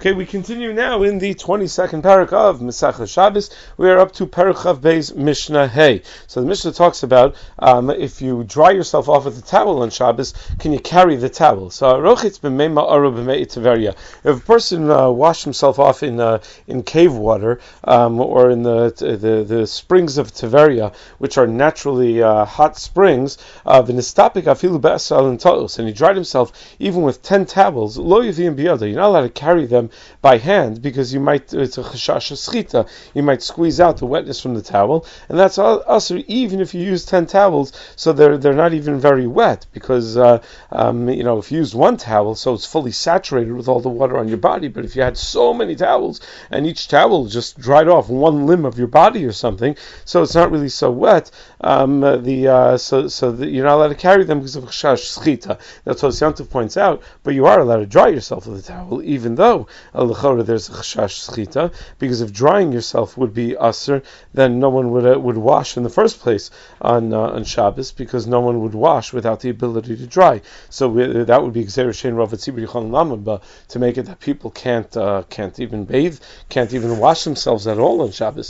Okay, we continue now in the 22nd parak of Masechah Shabbos. We are up to Parak Chav Beis Mishnah Hey. So the Mishnah talks about if you dry yourself off with a towel on Shabbos, can you carry the towel? So Rochitz b'mei ma'aru b'mei Tiveria. If a person washed himself off in cave water or in the springs of Tiveria, which are naturally hot springs, v'nistapik afilu be'asal and ta'us, and he dried himself even with 10 towels, lo yivim biyada. You're not allowed to carry them by hand because it's a chashash schita. You might squeeze out the wetness from the towel, and that's also even if you use 10 towels, so they're not even very wet because if you use one towel, so it's fully saturated with all the water on your body. But if you had so many towels and each towel just dried off one limb of your body or something, so it's not really so wet. You're not allowed to carry them because of chashash schita. That's what Yantav points out. But you are allowed to dry yourself with a towel, even though there's a chashash schita, because if drying yourself would be aser, then no one would wash in the first place on Shabbos, because no one would wash without the ability to dry. So that would be Gzeira Shein Rav Tzibur Yichon Lamaba, to make it that people can't even bathe, can't even wash themselves at all on Shabbos.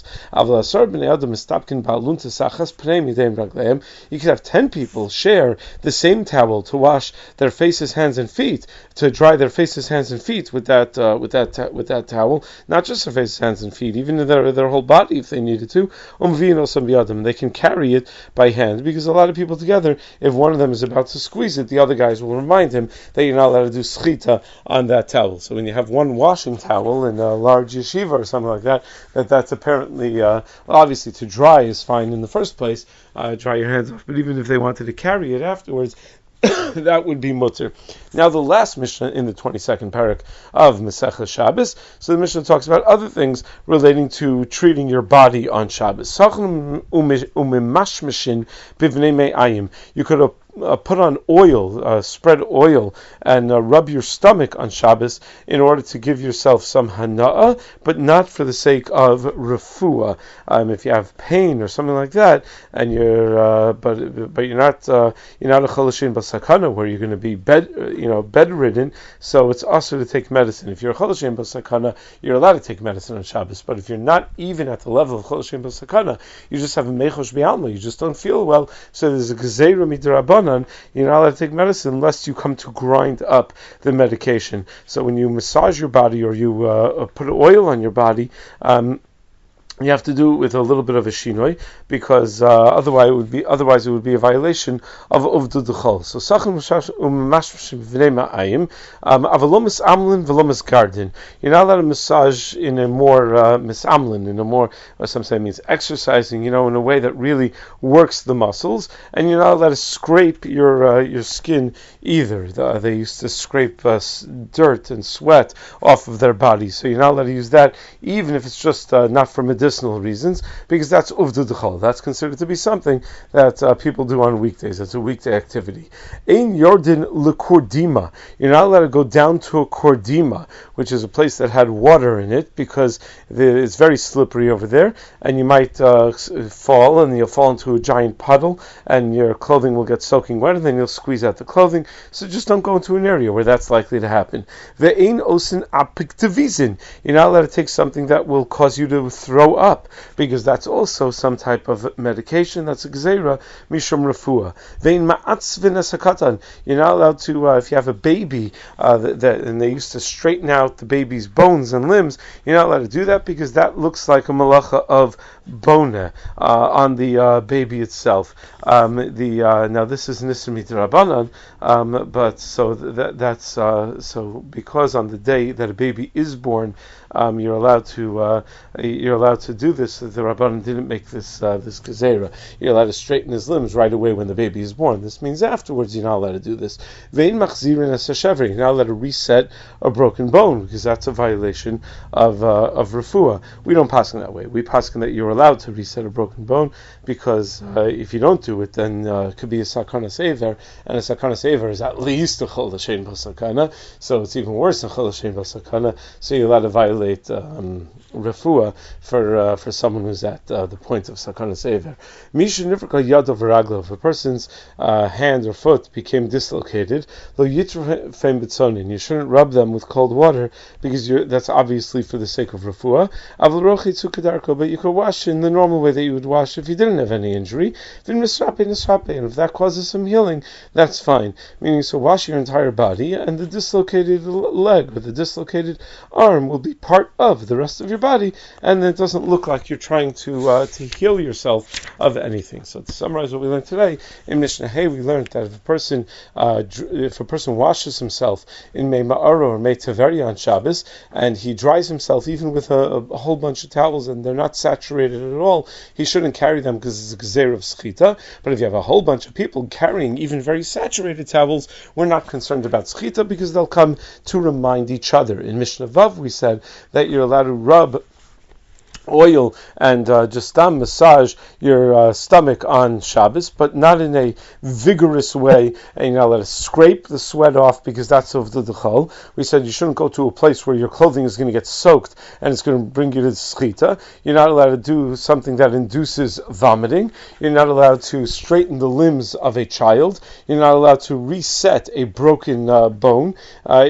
You could have 10 people share the same towel to wash their faces, hands, and feet, to dry their faces, hands, and feet with that towel, not just their faces, hands, and feet, even their whole body if they needed to. They can carry it by hand, because a lot of people together, if one of them is about to squeeze it, the other guys will remind him that you're not allowed to do schita on that towel. So when you have one washing towel in a large yeshiva or something like that, that's apparently obviously to dry is fine in the first place. Dry your hands off, but even if they wanted to carry it afterwards, that would be mutter. Now the last Mishnah in the 22nd parak of Masechah Shabbos, so the Mishnah talks about other things relating to treating your body on Shabbos. You could put on oil, spread oil, and rub your stomach on Shabbos in order to give yourself some hana'ah, but not for the sake of refuah. If you have pain or something like that, and but you're not a cholashin basakana where you're going to be bedridden, so it's also to take medicine. If you're a cholashin basakana, you're allowed to take medicine on Shabbos. But if you're not even at the level of cholashin basakana, you just have a mechosh bi'alma, you just don't feel well, so there's a gezeira midrabanan. You're not allowed to take medicine unless you come to grind up the medication. So when you massage your body or you put oil on your body, you have to do it with a little bit of a shinoi, because otherwise it would be a violation of uvdu d'chol. So sachin umashmashim v'nei ma'ayim, avalomis amlin v'lomis gardin. You're not allowed to massage in a more misamlin, in a more, what some say means exercising, in a way that really works the muscles, and you're not allowed to scrape your skin either. They used to scrape dirt and sweat off of their bodies, so you're not allowed to use that, even if it's just not for medicinal reasons, because that's uvdu d'chol. That's considered to be something that people do on weekdays. It's a weekday activity. Ein yordin lekordima. You're not allowed to go down to a kordima, which is a place that had water in it, because it's very slippery over there, and you might fall, and you'll fall into a giant puddle, and your clothing will get soaking wet, and then you'll squeeze out the clothing. So just don't go into an area where that's likely to happen. Ve'ein osin apiktivizin. You're not allowed to take something that will cause you to throw up, because that's also some type of medication. That's a gzeira mishum refuah. Vein ma'atz v'nesakatan. You're not allowed to, if you have a baby, and they used to straighten out the baby's bones and limbs, you're not allowed to do that, because that looks like a malacha of bona on the baby itself. Now this is nisr midrabanan, but so that's so because on the day that a baby is born, you're allowed to do this. The Rabbanan didn't make this gezerah. You're allowed to straighten his limbs right away when the baby is born. This means afterwards you're not allowed to do this. Vein machzirin es hashever. You're not allowed to reset a broken bone, because that's a violation of refuah. We don't paskin that way. We paskin that you're allowed to reset a broken bone, because if you don't do it, then it could be a sakana sever, and a sakana sever is at least a chol l'shein b'sakana, so it's even worse than chol l'shein b'sakana. So you're allowed to violate refuah for for someone who's at the point of sakana sever. Misha nifraka yad of ragla, if a person's hand or foot became dislocated, lo yitrafem bitzonin, you shouldn't rub them with cold water because that's obviously for the sake of refuah. Avl rochi tzukadarko, but you could wash in the normal way that you would wash if you didn't have any injury. Vin misrape nisrape, and if that causes some healing, that's fine. Meaning, so wash your entire body, and the dislocated leg or the dislocated arm will be part of the rest of your body, and it doesn't look like you're trying to heal yourself of anything. So to summarize what we learned today in Mishnah Hay, we learned that if a person washes himself in Mei Ma'ara or Mei Taveri on Shabbos, and he dries himself even with a whole bunch of towels and they're not saturated at all, he shouldn't carry them because it's a gzeir of schita. But if you have a whole bunch of people carrying even very saturated towels, we're not concerned about schita because they'll come to remind each other. In Mishnah Vav, we said that you're allowed to rub oil and just massage your stomach on Shabbos, but not in a vigorous way, and you're not allowed to scrape the sweat off because that's of the dechol. We said you shouldn't go to a place where your clothing is going to get soaked and it's going to bring you to the schita. You're not allowed to do something that induces vomiting. You're not allowed to straighten the limbs of a child. You're not allowed to reset a broken bone, and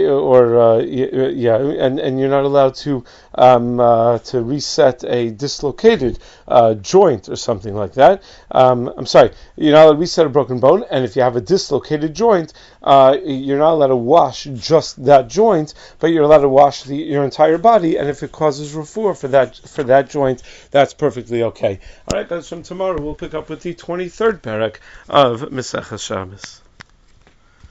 you're not allowed to reset a dislocated joint or something like that. I'm sorry, you're not allowed to reset a broken bone, and if you have a dislocated joint, you're not allowed to wash just that joint, but you're allowed to wash your entire body, and if it causes refuah for that joint, that's perfectly okay. All right, that's from tomorrow. We'll pick up with the 23rd parak of Maseches Shabbos.